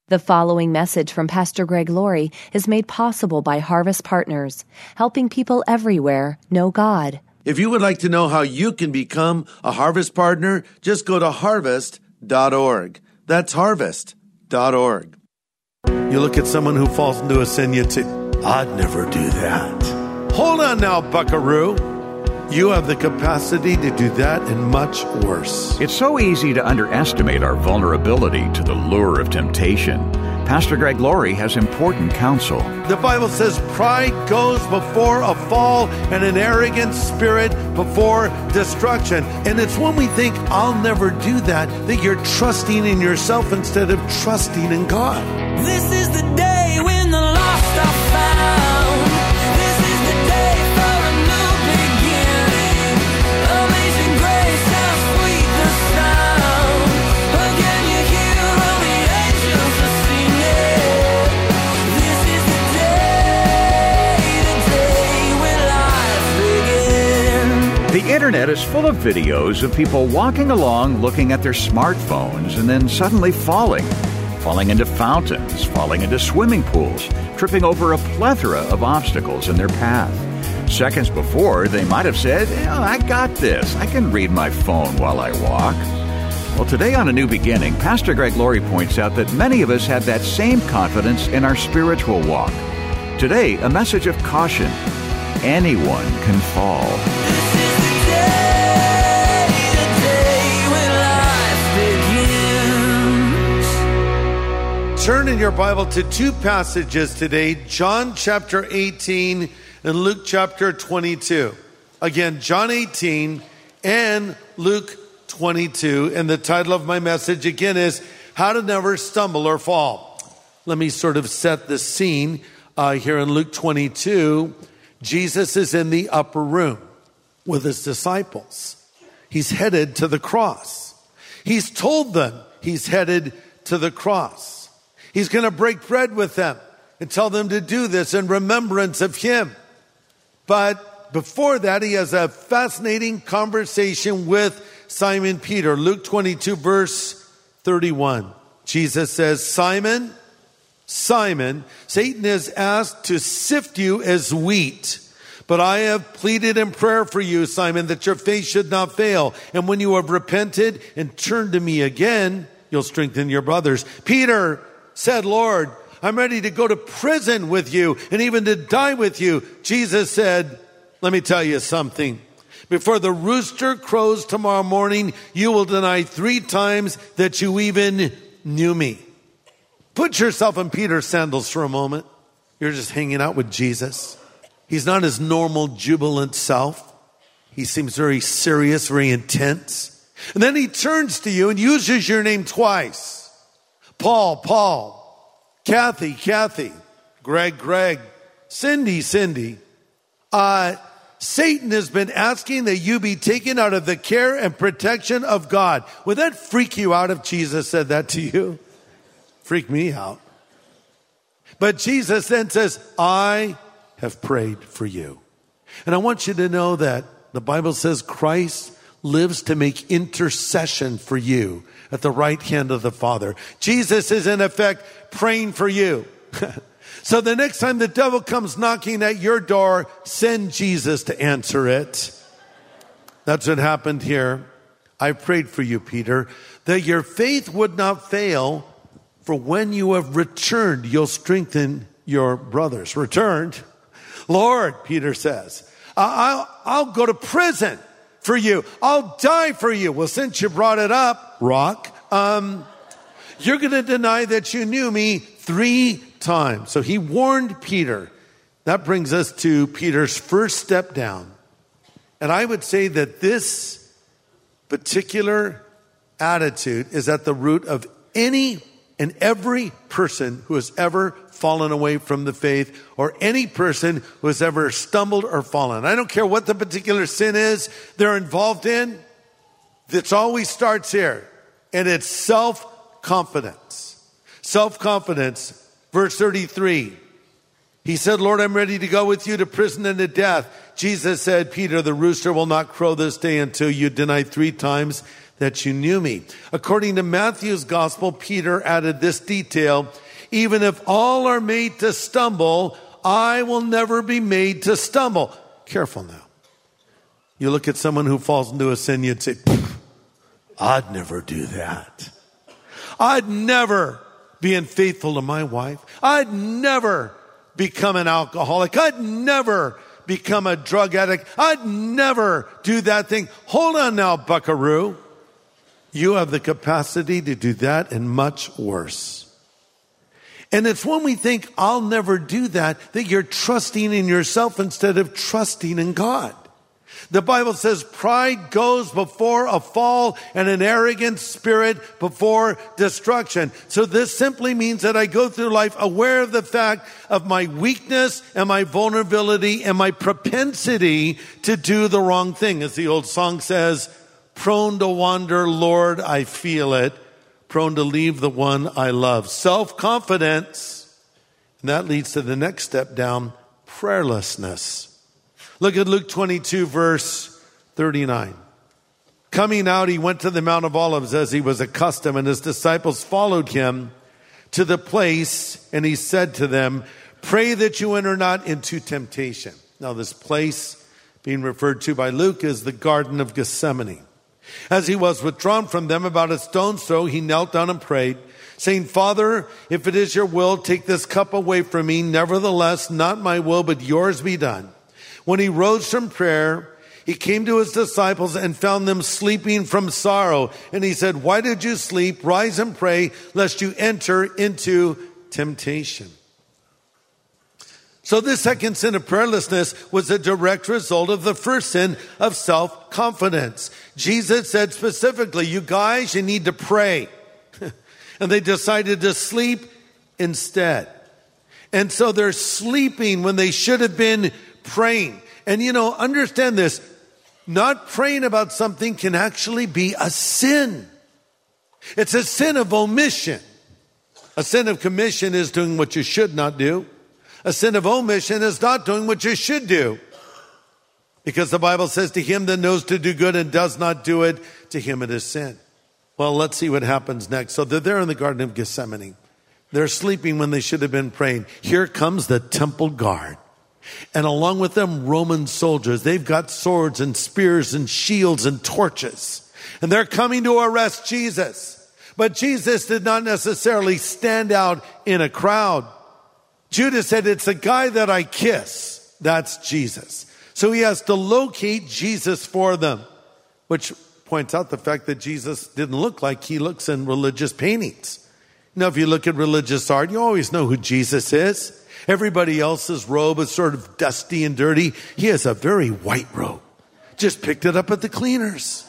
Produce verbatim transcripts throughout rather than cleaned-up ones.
The following message from Pastor Greg Laurie is made possible by Harvest Partners, helping people everywhere know God. If you would like to know how you can become a Harvest Partner, just go to harvest dot org. That's harvest dot org. You look at someone who falls into a sin, you say, I'd never do that. Hold on now, buckaroo. You have the capacity to do that and much worse. It's so easy to underestimate our vulnerability to the lure of temptation. Pastor Greg Laurie has important counsel. The Bible says pride goes before a fall and an arrogant spirit before destruction. And it's when we think, I'll never do that, that you're trusting in yourself instead of trusting in God. This is the day when the lost are found. This is the day for a new beginning. Amazing grace, how sweet the sound. Again you hear all the angels are singing. This is the day, the day when life begins. The internet is full of videos of people walking along looking at their smartphones and then suddenly falling. Falling into fountains, falling into swimming pools, tripping over a plethora of obstacles in their path. Seconds before, they might have said, oh, I got this. I can read my phone while I walk. Well, today on A New Beginning, Pastor Greg Laurie points out that many of us have that same confidence in our spiritual walk. Today, a message of caution. Anyone can fall. This is the day, the day when life begins. Turn in your Bible to two passages today, John chapter eighteen and Luke chapter twenty-two. Again, John eighteen and Luke twenty-two. And the title of my message again is How to Never Stumble or Fall. Let me sort of set the scene uh, here in Luke twenty-two. Jesus is in the upper room with his disciples. He's headed to the cross. He's told them he's headed to the cross. He's going to break bread with them and tell them to do this in remembrance of him. But before that, he has a fascinating conversation with Simon Peter. Luke twenty-two, verse thirty-one. Jesus says, Simon, Simon, Satan is asked to sift you as wheat. But I have pleaded in prayer for you, Simon, that your faith should not fail. And when you have repented and turned to me again, you'll strengthen your brothers. Peter said, Lord, I'm ready to go to prison with you and even to die with you. Jesus said, let me tell you something. Before the rooster crows tomorrow morning, you will deny three times that you even knew me. Put yourself in Peter's sandals for a moment. You're just hanging out with Jesus. He's not his normal jubilant self. He seems very serious, very intense. And then he turns to you and uses your name twice. Paul, Paul, Kathy, Kathy, Greg, Greg, Cindy, Cindy. Uh, Satan has been asking that you be taken out of the care and protection of God. Would that freak you out if Jesus said that to you? Freak me out. But Jesus then says, I have prayed for you. And I want you to know that the Bible says Christ lives to make intercession for you at the right hand of the Father. Jesus is in effect praying for you. So the next time the devil comes knocking at your door, send Jesus to answer it. That's what happened here. I prayed for you, Peter, that your faith would not fail, for when you have returned, you'll strengthen your brothers. Returned? Lord, Peter says, I'll, I'll go to prison for you. I'll die for you. Well, since you brought it up, Rock, um, you're going to deny that you knew me three times. So he warned Peter. That brings us to Peter's first step down. And I would say that this particular attitude is at the root of any and every person who has ever fallen away from the faith, or any person who has ever stumbled or fallen. I don't care what the particular sin is they're involved in. It always starts here. And it's self-confidence. Self-confidence. Verse thirty-three. He said, Lord, I'm ready to go with you to prison and to death. Jesus said, Peter, the rooster will not crow this day until you deny three times that you knew me. According to Matthew's gospel, Peter added this detail: even if all are made to stumble, I will never be made to stumble. Careful now. You look at someone who falls into a sin, you'd say, I'd never do that. I'd never be unfaithful to my wife. I'd never become an alcoholic. I'd never become a drug addict. I'd never do that thing. Hold on now, buckaroo. You have the capacity to do that and much worse. And it's when we think, I'll never do that, that you're trusting in yourself instead of trusting in God. The Bible says pride goes before a fall and an arrogant spirit before destruction. So this simply means that I go through life aware of the fact of my weakness and my vulnerability and my propensity to do the wrong thing. As the old song says, prone to wander, Lord, I feel it. Prone to leave the one I love. Self-confidence. And that leads to the next step down, prayerlessness. Look at Luke twenty-two, verse thirty-nine. Coming out, he went to the Mount of Olives as he was accustomed, and his disciples followed him to the place, and he said to them, pray that you enter not into temptation. Now, this place being referred to by Luke is the Garden of Gethsemane. As he was withdrawn from them about a stone's throw, he knelt down and prayed, saying, Father, if it is your will, take this cup away from me. Nevertheless, not my will, but yours be done. When he rose from prayer, he came to his disciples and found them sleeping from sorrow. And he said, why did you sleep? Rise and pray, lest you enter into temptation. So this second sin of prayerlessness was a direct result of the first sin of self-confidence. Jesus said specifically, you guys, you need to pray. And they decided to sleep instead. And so they're sleeping when they should have been praying. And you know, understand this, not praying about something can actually be a sin. It's a sin of omission. A sin of commission is doing what you should not do. A sin of omission is not doing what you should do. Because the Bible says to him that knows to do good and does not do it, to him it is sin. Well, let's see what happens next. So they're there in the Garden of Gethsemane. They're sleeping when they should have been praying. Here comes the temple guard. And along with them, Roman soldiers. They've got swords and spears and shields and torches. And they're coming to arrest Jesus. But Jesus did not necessarily stand out in a crowd. Judas said, it's the guy that I kiss. That's Jesus. So he has to locate Jesus for them, which points out the fact that Jesus didn't look like he looks in religious paintings. Now, if you look at religious art, you always know who Jesus is. Everybody else's robe is sort of dusty and dirty. He has a very white robe. Just picked it up at the cleaners.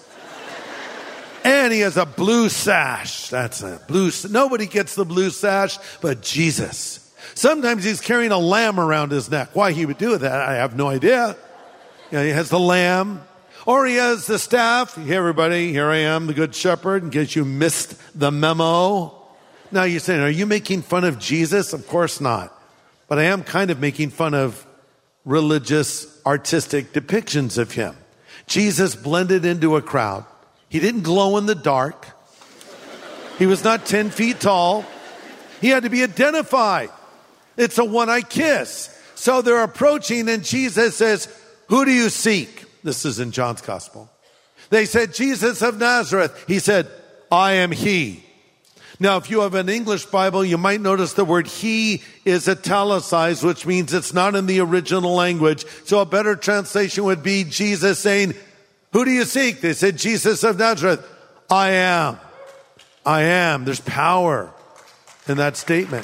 And he has a blue sash. That's a blue. Nobody gets the blue sash but Jesus. Sometimes he's carrying a lamb around his neck. Why he would do that, I have no idea. You know, he has the lamb. Or he has the staff. Hey, everybody, here I am, the good shepherd, in case you missed the memo. Now you're saying, are you making fun of Jesus? Of course not. But I am kind of making fun of religious, artistic depictions of him. Jesus blended into a crowd. He didn't glow in the dark. He was not ten feet tall. He had to be identified. It's a one I kiss. So they're approaching and Jesus says, who do you seek? This is in John's gospel. They said, Jesus of Nazareth. He said, I am he. Now, if you have an English Bible, you might notice the word he is italicized, which means it's not in the original language. So a better translation would be Jesus saying, who do you seek? They said, Jesus of Nazareth. I am. I am. There's power in that statement.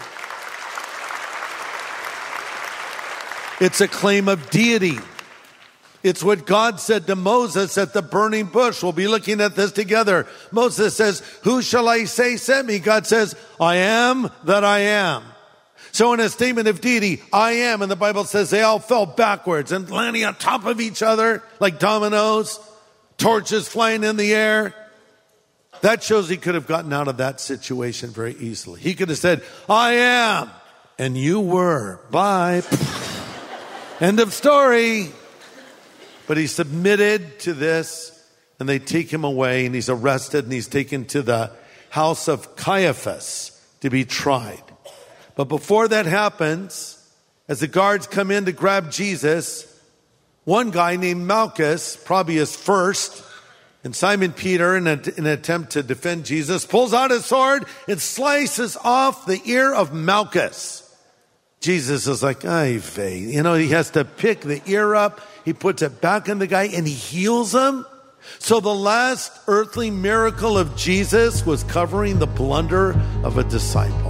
It's a claim of deity. It's what God said to Moses at the burning bush. We'll be looking at this together. Moses says, who shall I say sent me? God says, I am that I am. So in a statement of deity, I am, and the Bible says they all fell backwards and landing on top of each other like dominoes, torches flying in the air. That shows he could have gotten out of that situation very easily. He could have said, I am, and you were. Bye. End of story. But he submitted to this and they take him away, and he's arrested, and he's taken to the house of Caiaphas to be tried. But before that happens, as the guards come in to grab Jesus, one guy named Malchus, probably his first, and Simon Peter, in, a, in an attempt to defend Jesus, pulls out his sword and slices off the ear of Malchus. Jesus is like, ay vey. You know, he has to pick the ear up. He puts it back in the guy and he heals him. So the last earthly miracle of Jesus was covering the blunder of a disciple.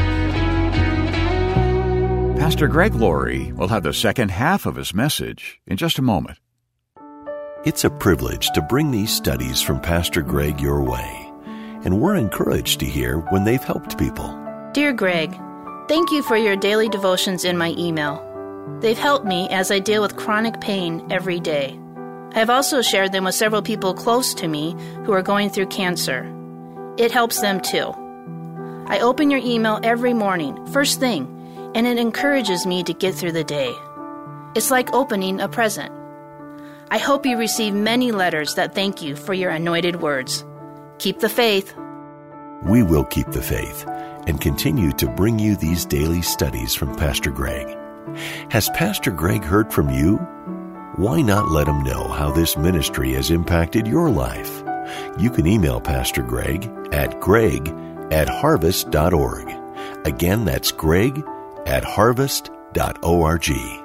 Pastor Greg Laurie will have the second half of his message in just a moment. It's a privilege to bring these studies from Pastor Greg your way, and we're encouraged to hear when they've helped people. Dear Greg, thank you for your daily devotions in my email. They've helped me as I deal with chronic pain every day. I have also shared them with several people close to me who are going through cancer. It helps them too. I open your email every morning, first thing, and it encourages me to get through the day. It's like opening a present. I hope you receive many letters that thank you for your anointed words. Keep the faith. We will keep the faith and continue to bring you these daily studies from Pastor Greg. Has Pastor Greg heard from you? Why not let him know how this ministry has impacted your life? You can email Pastor Greg at greg at harvest dot org. Again, that's greg at harvest dot org.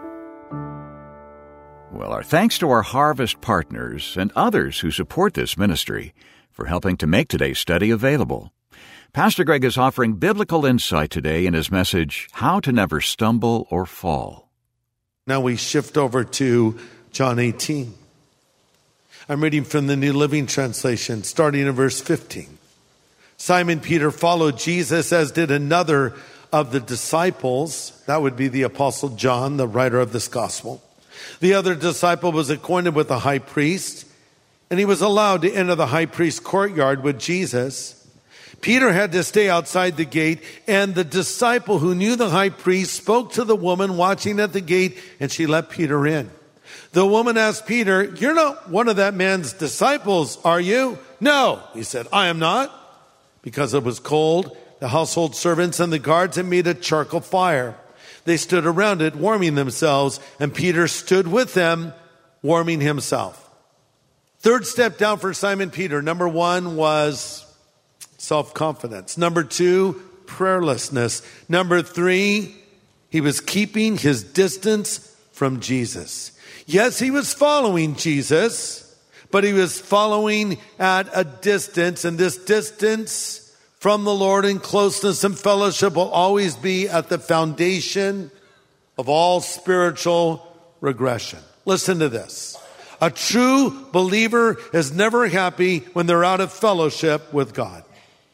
Well, our thanks to our Harvest partners and others who support this ministry for helping to make today's study available. Pastor Greg is offering biblical insight today in his message, How to Never Stumble or Fall. Now we shift over to John eighteen. I'm reading from the New Living Translation, starting in verse fifteen. Simon Peter followed Jesus, as did another of the disciples. That would be the Apostle John, the writer of this gospel. The other disciple was acquainted with the high priest, and he was allowed to enter the high priest's courtyard with Jesus. Peter had to stay outside the gate, and the disciple who knew the high priest spoke to the woman watching at the gate, and she let Peter in. The woman asked Peter, "You're not one of that man's disciples, are you?" "No," he said, "I am not." Because it was cold, the household servants and the guards had made a charcoal fire. They stood around it, warming themselves, and Peter stood with them, warming himself. Third step down for Simon Peter. Number one was self-confidence. Number two, prayerlessness. Number three, he was keeping his distance from Jesus. Yes, he was following Jesus, but he was following at a distance, and this distance from the Lord in closeness and fellowship will always be at the foundation of all spiritual regression. Listen to this. A true believer is never happy when they're out of fellowship with God.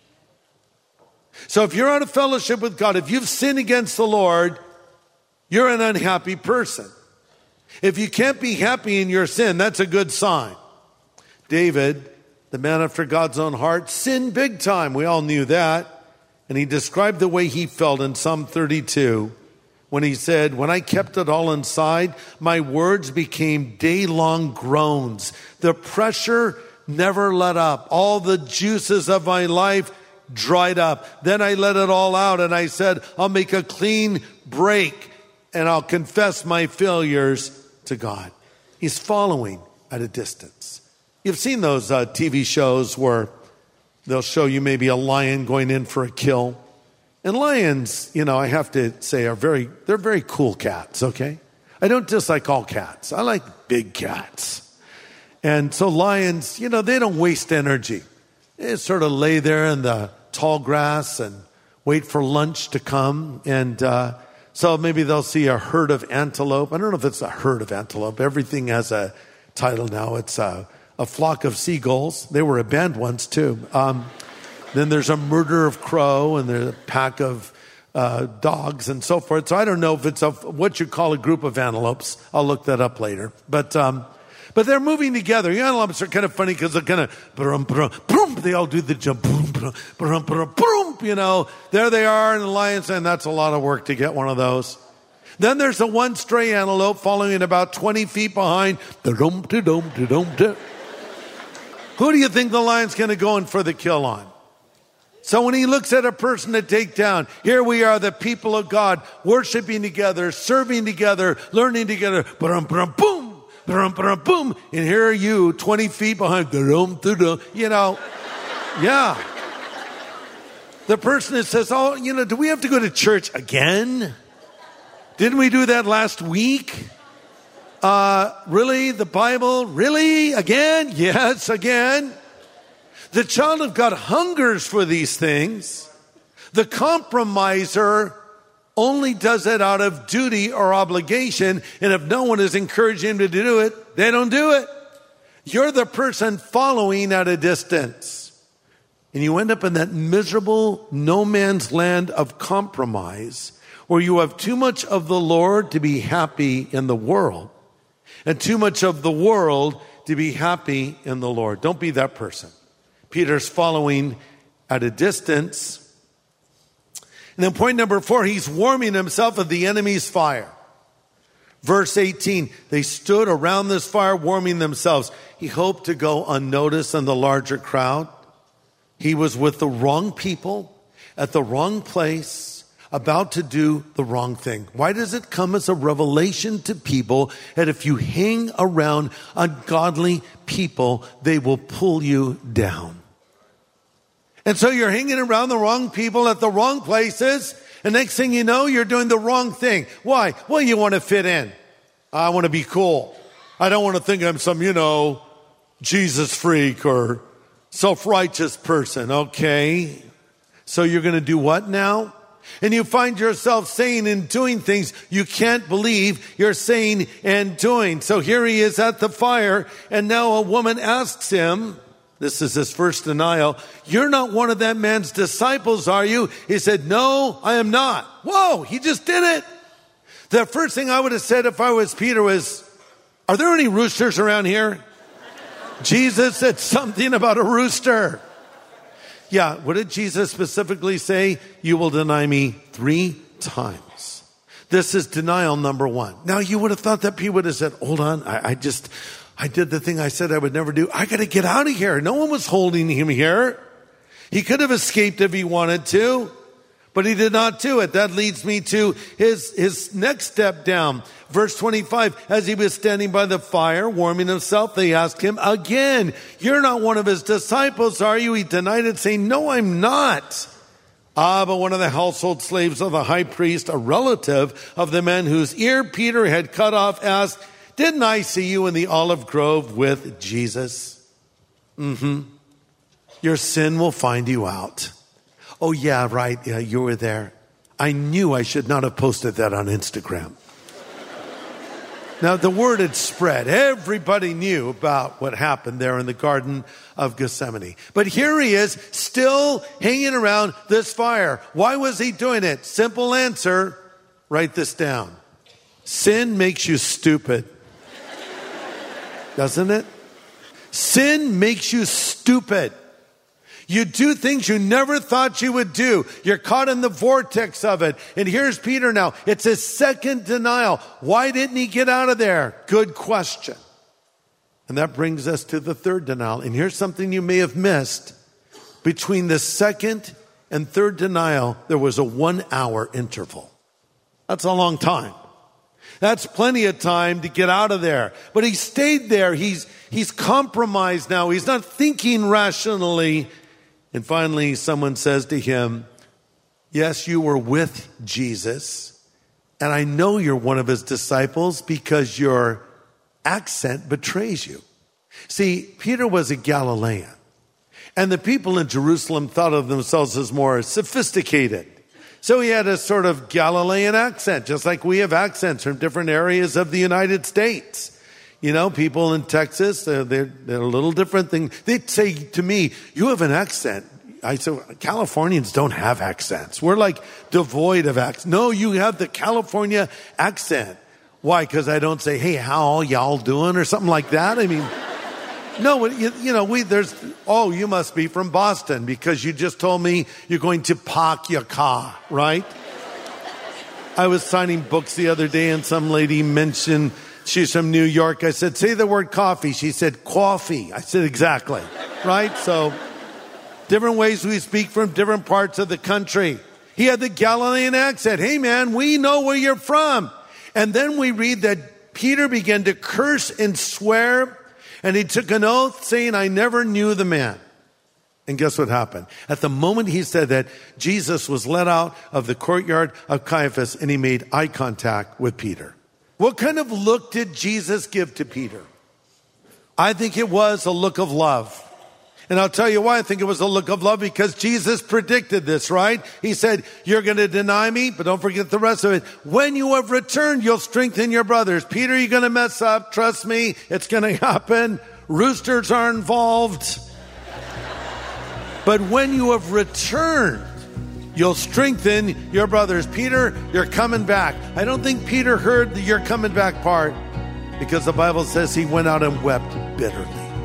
So if you're out of fellowship with God, if you've sinned against the Lord, you're an unhappy person. If you can't be happy in your sin, that's a good sign. David, the man after God's own heart, sinned big time. We all knew that. And he described the way he felt in Psalm thirty-two when he said, "When I kept it all inside, my words became day-long groans. The pressure never let up. All the juices of my life dried up. Then I let it all out and I said, I'll make a clean break and I'll confess my failures to God." He's following at a distance. You've seen those uh, T V shows where they'll show you maybe a lion going in for a kill. And lions, you know, I have to say are very, they're very cool cats, okay? I don't dislike all cats. I like big cats. And so lions, you know, they don't waste energy. They sort of lay there in the tall grass and wait for lunch to come. And uh, so maybe they'll see a herd of antelope. I don't know if it's a herd of antelope. Everything has a title now. It's a, a flock of seagulls. They were a band once too. Um, then there's a murder of crow, and there's a pack of uh, dogs and so forth. So I don't know if it's a, what you call a group of antelopes. I'll look that up later. But um, but they're moving together. The antelopes are kind of funny because they're kind of, brum, brum, brum, they all do the jump, brum, brum, brum, brum, brum, you know. There they are, and the lion's saying that's a lot of work to get one of those. Then there's the one stray antelope following about twenty feet behind. Who do you think the lion's going to go in for the kill on? So when he looks at a person to take down, here we are, the people of God, worshiping together, serving together, learning together, boom, boom, boom, and here are you, twenty feet behind, you know, yeah. The person that says, oh, you know, do we have to go to church again? Didn't we do that last week? Uh, really? The Bible? Really? Again? Yes, again. The child of God hungers for these things. The compromiser only does it out of duty or obligation. And if no one is encouraging him to do it, they don't do it. You're the person following at a distance. And you end up in that miserable no man's land of compromise where you have too much of the Lord to be happy in the world and too much of the world to be happy in the Lord. Don't be that person. Peter's following at a distance. And then point number four, he's warming himself at the enemy's fire. Verse eighteen, they stood around this fire warming themselves. He hoped to go unnoticed in the larger crowd. He was with the wrong people at the wrong place, about to do the wrong thing. Why does it come as a revelation to people that if you hang around ungodly people, they will pull you down? And so you're hanging around the wrong people at the wrong places, and next thing you know, you're doing the wrong thing. Why? Well, you want to fit in. I want to be cool. I don't want to think I'm some, you know, Jesus freak or self-righteous person. Okay. So you're going to do what now? And you find yourself saying and doing things you can't believe you're saying and doing. So here he is at the fire, and now a woman asks him, this is his first denial, you're not one of that man's disciples, are you? He said, no, I am not. Whoa, he just did it. The first thing I would have said if I was Peter was, are there any roosters around here? Jesus said something about a rooster. Yeah, what did Jesus specifically say? You will deny me three times. This is denial number one. Now, you would have thought that Peter would have said, hold on, I, I just, I did the thing I said I would never do. I got to get out of here. No one was holding him here. He could have escaped if he wanted to, but he did not do it. That leads me to his, his next step down. Verse twenty-five, as he was standing by the fire, warming himself, they asked him again, you're not one of his disciples, are you? He denied it, saying, no, I'm not. Ah, but one of the household slaves of the high priest, a relative of the man whose ear Peter had cut off, asked, didn't I see you in the olive grove with Jesus? Mm-hmm. Your sin will find you out. Oh, yeah, right. Yeah, you were there. I knew I should not have posted that on Instagram. Now, the word had spread. Everybody knew about what happened there in the Garden of Gethsemane. But here he is, still hanging around this fire. Why was he doing it? Simple answer. Write this down. Sin makes you stupid. Doesn't it? Sin makes you stupid. You do things you never thought you would do. You're caught in the vortex of it. And here's Peter now. It's his second denial. Why didn't he get out of there? Good question. And that brings us to the third denial. And here's something you may have missed. Between the second and third denial, there was a one hour interval. That's a long time. That's plenty of time to get out of there. But he stayed there. He's, he's compromised now. He's not thinking rationally. And finally, someone says to him, yes, you were with Jesus, and I know you're one of his disciples because your accent betrays you. See, Peter was a Galilean, and the people in Jerusalem thought of themselves as more sophisticated. So he had a sort of Galilean accent, just like we have accents from different areas of the United States. You know, people in Texas, they're, they're, they're a little different thing. They'd say to me, you have an accent. I said, Californians don't have accents. We're like devoid of accents. No, you have the California accent. Why? Because I don't say, hey, how all y'all doing or something like that? I mean, no, you, you know, we, there's, oh, you must be from Boston because you just told me you're going to park your car, right? I was signing books the other day and some lady mentioned she's from New York. I said, say the word coffee. She said, coffee. I said, exactly. right? So different ways we speak from different parts of the country. He had the Galilean accent. Hey, man, we know where you're from. And then we read that Peter began to curse and swear, and he took an oath saying, I never knew the man. And guess what happened? At the moment he said that, Jesus was let out of the courtyard of Caiaphas, and he made eye contact with Peter. What kind of look did Jesus give to Peter? I think it was a look of love. And I'll tell you why I think it was a look of love, because Jesus predicted this, right? He said, you're going to deny me, but don't forget the rest of it. When you have returned, you'll strengthen your brothers. Peter, you're going to mess up. Trust me, it's going to happen. Roosters are involved. But when you have returned, you'll strengthen your brothers. Peter, you're coming back. I don't think Peter heard the you're coming back part, because the Bible says he went out and wept bitterly.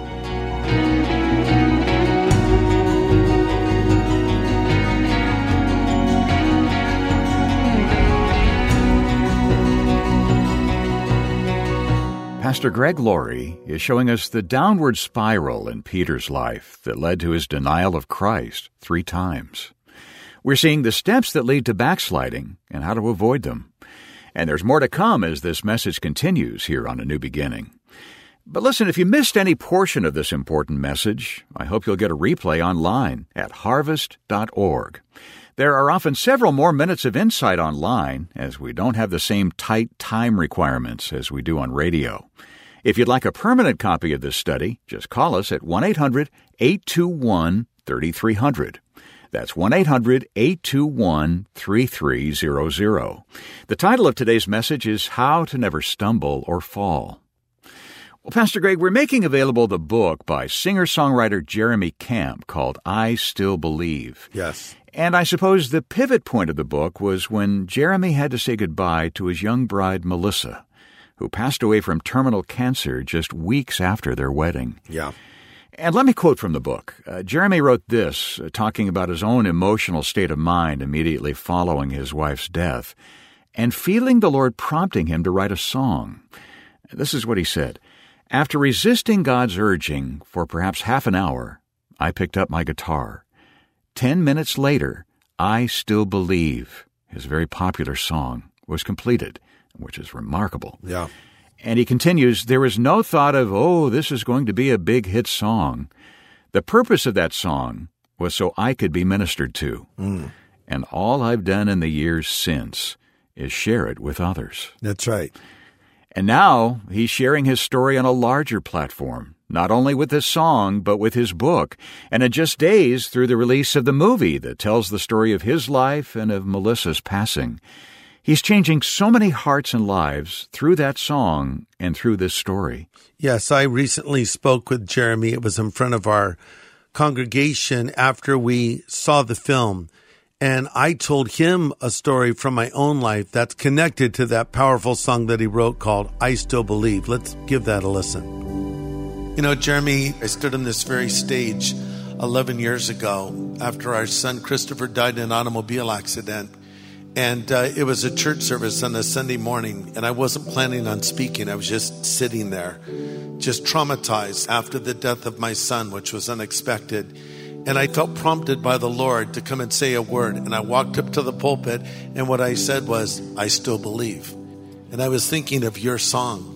Pastor Greg Laurie is showing us the downward spiral in Peter's life that led to his denial of Christ three times. We're seeing the steps that lead to backsliding and how to avoid them. And there's more to come as this message continues here on A New Beginning. But listen, if you missed any portion of this important message, I hope you'll get a replay online at harvest dot org. There are often several more minutes of insight online, as we don't have the same tight time requirements as we do on radio. If you'd like a permanent copy of this study, just call us at one eight hundred eight two one three three zero zero. That's one eight hundred eight two one three three zero zero. The title of today's message is How to Never Stumble or Fall. Well, Pastor Greg, we're making available the book by singer-songwriter Jeremy Camp called I Still Believe. Yes. And I suppose the pivot point of the book was when Jeremy had to say goodbye to his young bride, Melissa, who passed away from terminal cancer just weeks after their wedding. Yeah. And let me quote from the book. Uh, Jeremy wrote this, uh, talking about his own emotional state of mind immediately following his wife's death, and feeling the Lord prompting him to write a song. This is what he said. After resisting God's urging for perhaps half an hour, I picked up my guitar. Ten minutes later, I Still Believe, his very popular song, was completed, which is remarkable. Yeah. And he continues, there was no thought of, oh, this is going to be a big hit song. The purpose of that song was so I could be ministered to. Mm. And all I've done in the years since is share it with others. That's right. And now he's sharing his story on a larger platform, not only with this song, but with his book, and in just days through the release of the movie that tells the story of his life and of Melissa's passing. He's changing so many hearts and lives through that song and through this story. Yes, I recently spoke with Jeremy. It was in front of our congregation after we saw the film. And I told him a story from my own life that's connected to that powerful song that he wrote called I Still Believe. Let's give that a listen. You know, Jeremy, I stood on this very stage eleven years ago after our son Christopher died in an automobile accident. And uh, it was a church service on a Sunday morning, and I wasn't planning on speaking. I was just sitting there, just traumatized after the death of my son, which was unexpected. And I felt prompted by the Lord to come and say a word. And I walked up to the pulpit, and what I said was, I still believe. And I was thinking of your song.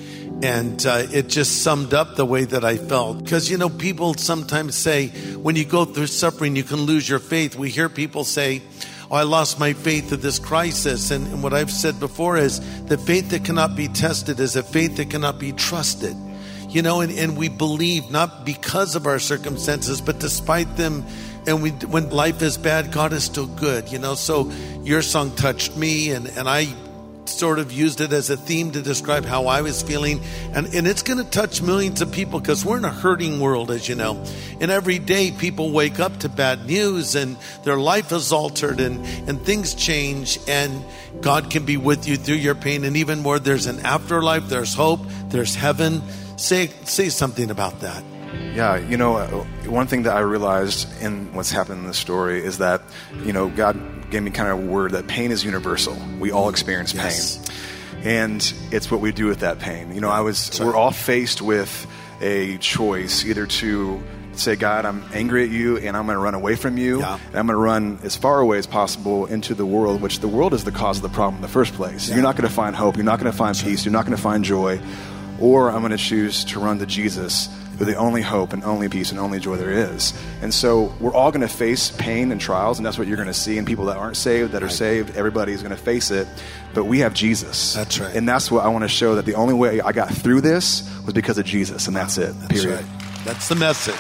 And uh, it just summed up the way that I felt. Because, you know, people sometimes say, when you go through suffering, you can lose your faith. We hear people say, oh, I lost my faith to this crisis. And, and what I've said before is, the faith that cannot be tested is a faith that cannot be trusted. You know, and, and we believe not because of our circumstances, but despite them. And we, when life is bad, God is still good, you know. So your song touched me, and, and I sort of used it as a theme to describe how I was feeling. And, and it's going to touch millions of people because we're in a hurting world, as you know. And every day people wake up to bad news and their life is altered and, and things change. And God can be with you through your pain. And even more, there's an afterlife, there's hope, there's heaven. Say say something about that. Yeah, you know, one thing that I realized in what's happened in this story is that, you know, God gave me kind of a word that pain is universal. We all experience pain. Yes. And it's what we do with that pain. You know, I was, Sorry. we're all faced with a choice, either to say, God, I'm angry at you, and I'm going to run away from you, Yeah. and I'm going to run as far away as possible into the world, which the world is the cause of the problem in the first place. Yeah. You're not going to find hope. You're not going to find peace. You're not going to find joy. Or I'm going to choose to run to Jesus, who the only hope and only peace and only joy there is. And so we're all going to face pain and trials, and that's what you're going to see in people that aren't saved, that are Right. saved. Everybody's going to face it. But we have Jesus. That's right. And that's what I want to show, that the only way I got through this was because of Jesus, and that's it, That's period. right. That's the message.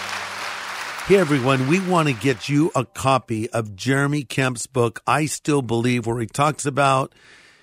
Hey, everyone, we want to get you a copy of Jeremy Kemp's book, I Still Believe, where he talks about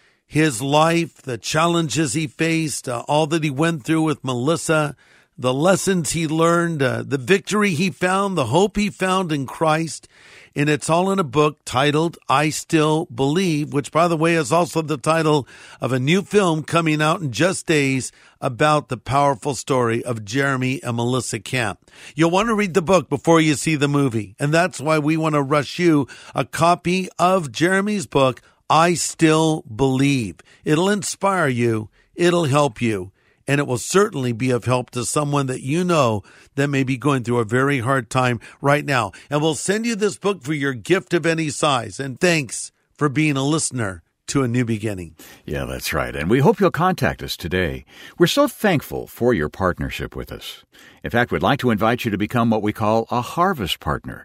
his life, the challenges he faced, uh, all that he went through with Melissa, the lessons he learned, uh, the victory he found, the hope he found in Christ. And it's all in a book titled I Still Believe, which, by the way, is also the title of a new film coming out in just days about the powerful story of Jeremy and Melissa Kemp. You'll want to read the book before you see the movie. And that's why we want to rush you a copy of Jeremy's book, I Still Believe. It'll inspire you. It'll help you. And it will certainly be of help to someone that you know that may be going through a very hard time right now. And we'll send you this book for your gift of any size. And thanks for being a listener to A New Beginning. Yeah, that's right. And we hope you'll contact us today. We're so thankful for your partnership with us. In fact, we'd like to invite you to become what we call a harvest partner.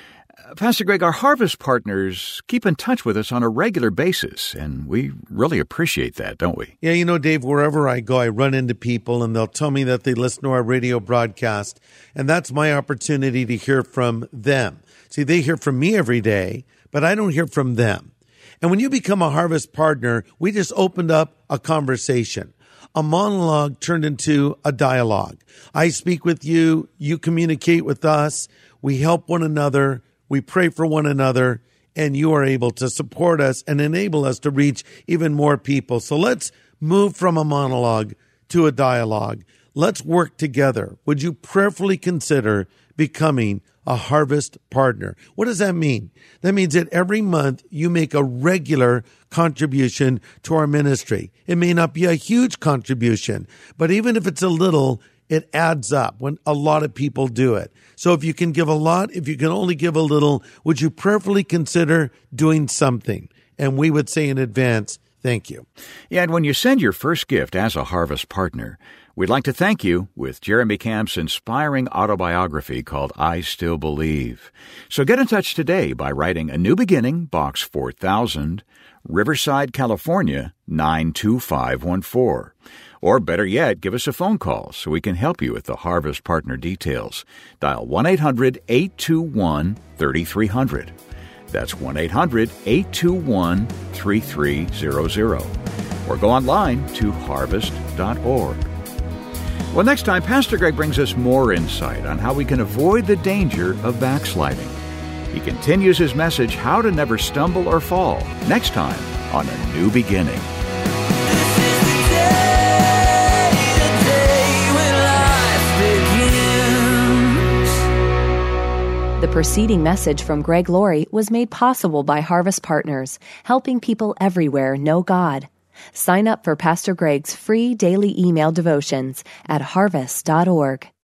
Pastor Greg, our harvest partners keep in touch with us on a regular basis, and we really appreciate that, don't we? Yeah, you know, Dave, wherever I go, I run into people, and they'll tell me that they listen to our radio broadcast, and that's my opportunity to hear from them. See, they hear from me every day, but I don't hear from them. And when you become a harvest partner, we just opened up a conversation. A monologue turned into a dialogue. I speak with you, you communicate with us, we help one another, we pray for one another, and you are able to support us and enable us to reach even more people. So let's move from a monologue to a dialogue. Let's work together. Would you prayerfully consider becoming a harvest partner? What does that mean? That means that every month you make a regular contribution to our ministry. It may not be a huge contribution, but even if it's a little, it adds up when a lot of people do it. So if you can give a lot, if you can only give a little, would you prayerfully consider doing something? And we would say in advance, thank you. Yeah, and when you send your first gift as a harvest partner, we'd like to thank you with Jeremy Kemp's inspiring autobiography called I Still Believe. So get in touch today by writing A New Beginning, Box four thousand, Riverside, California, nine two five one four. Or better yet, give us a phone call so we can help you with the Harvest Partner details. Dial one eight hundred eight two one three three zero zero. That's one eight hundred eight two one three three zero zero. Or go online to harvest dot org. Well, next time, Pastor Greg brings us more insight on how we can avoid the danger of backsliding. He continues his message, How to Never Stumble or Fall, next time on A New Beginning. The preceding message from Greg Laurie was made possible by Harvest Partners, helping people everywhere know God. Sign up for Pastor Greg's free daily email devotions at harvest dot org.